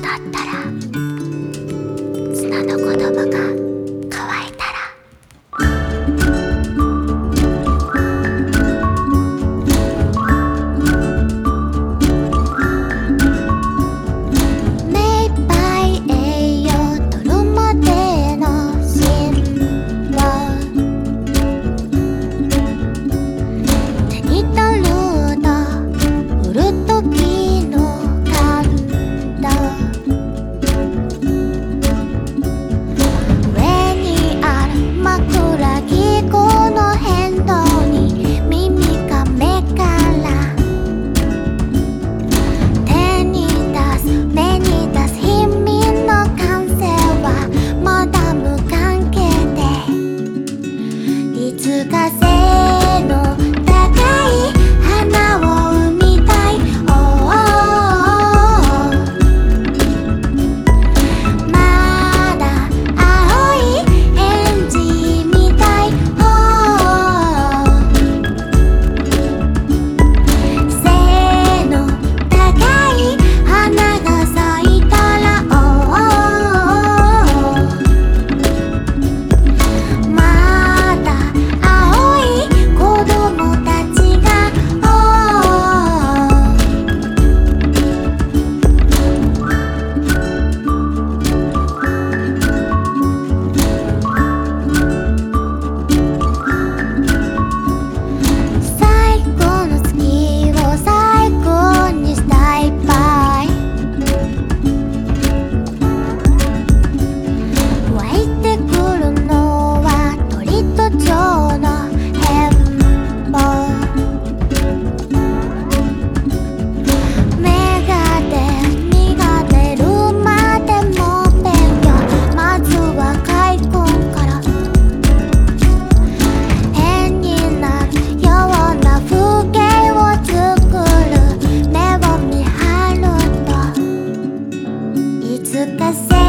なったら、砂の子供が乾いたら、目いっぱい栄養取るまでの辛抱、手に取ると売る時の感動、上にある枕木この変動に耳が目から手に出す目に出す貧民の感性はまだ無関係で、いつか背の高い花を生みたい、まだ青い返事みたい、背の高い花が咲いたら、まだ青い子供たちが、最後の月を最後にしたい場合、湧いてくるのは鳥と蝶の変貌、芽が出実が出るまでも勉強、まずは開墾から変になるような風景を作る、目を見張るといつか